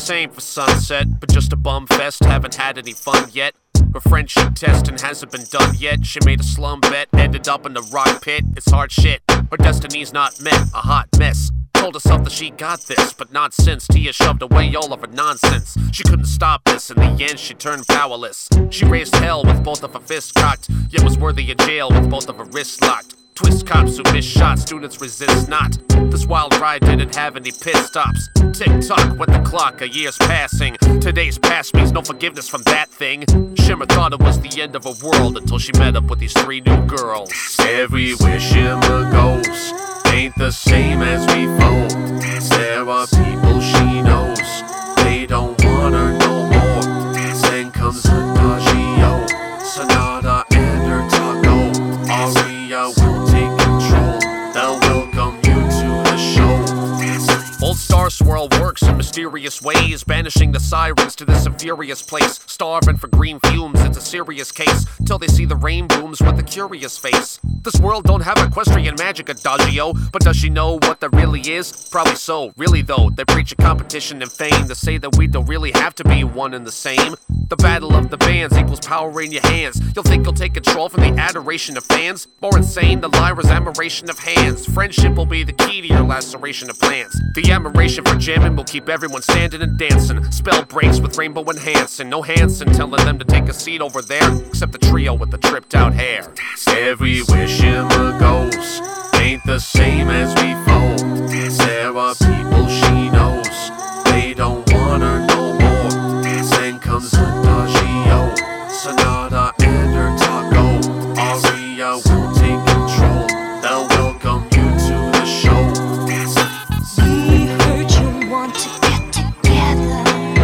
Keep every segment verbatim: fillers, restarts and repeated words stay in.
same for sunset, but just a bum fest, haven't had any fun yet. Her friendship testing hasn't been done yet. She made a slum bet, ended up in the rock pit. It's hard shit, her destiny's not met, a hot mess. Told herself that she got this, but not since Tia shoved away all of her nonsense. She couldn't stop this, in the end she turned powerless. She raised hell with both of her fists cocked, yet was worthy of jail with both of her wrists locked. Twist cops who miss shots, students resist not. This wild ride didn't have any pit stops. Tick-tock went the clock, a year's passing. Today's past means no forgiveness from that thing. Shimmer thought it was the end of her world until she met up with these three new girls. Everywhere Shimmer goes ain't the same as before. There are people she knows, they don't want her no more. Then comes Adagio, Sonata and her taco. Aria will take control, they'll welcome you to the show. Old Star Swirl works in mysterious ways, banishing the sirens to this infurious place. Starving for green fumes, it's a serious case, till they see the rain booms with a curious face. This world don't have equestrian magic, Adagio, but does she know what that really is? Probably so, really though, they preach a competition and fame to say that we don't really have to be one and the same. The battle of the bands equals power in your hands. You'll think you'll take control from the adoration of fans? More insane than Lyra's admiration of hands. Friendship will be the key to your laceration of plans. The admiration for jamming will keep everyone standing and dancing. Spell breaks with Rainbow and Hanson. No Hanson telling them to take a seat over there, except the trio with the tripped out hair. Everywhere Shimmer goes ain't the same as before. There are people she knows, they don't want her no more. Then comes Adagio, Sonata and her taco. Aria will take control, they'll welcome you to the show. We heard you want to get together.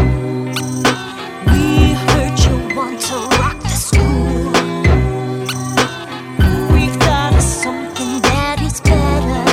We heard you want to rock the school. We've got something that is better,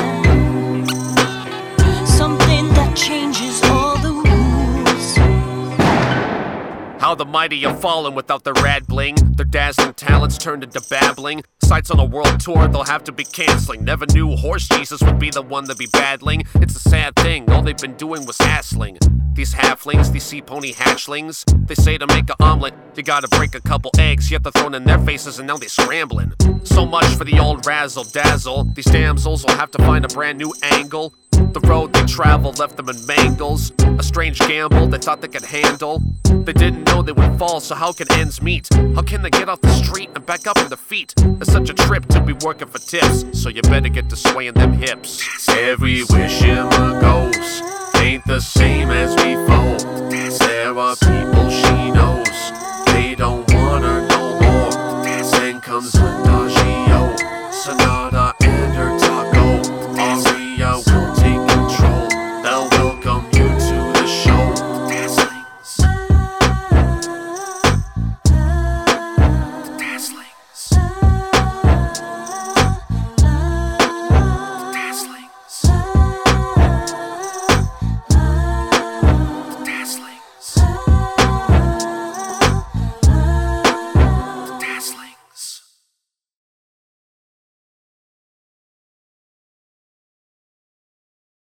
something that changes all the rules. How the mighty have fallen without their rad bling. Their dazzling talents turned into babbling. Sights on a world tour they'll have to be canceling. Never knew Horse Jesus would be the one to be battling. It's a sad thing, all they've been doing was hassling. These halflings, these sea pony hatchlings, they say to make an omelet, you gotta break a couple eggs, yet they're thrown in their faces and now they're scrambling. So much for the old razzle dazzle. These damsels will have to find a brand new angle. The road they traveled left them in mangles. A strange gamble they thought they could handle. They didn't know they would fall, so how can ends meet? How can they get off the street and back up on their feet? It's such a trip to be working for tips, so you better get to swaying them hips. Everywhere Shimmer goes ain't the same as before. There are people she knows,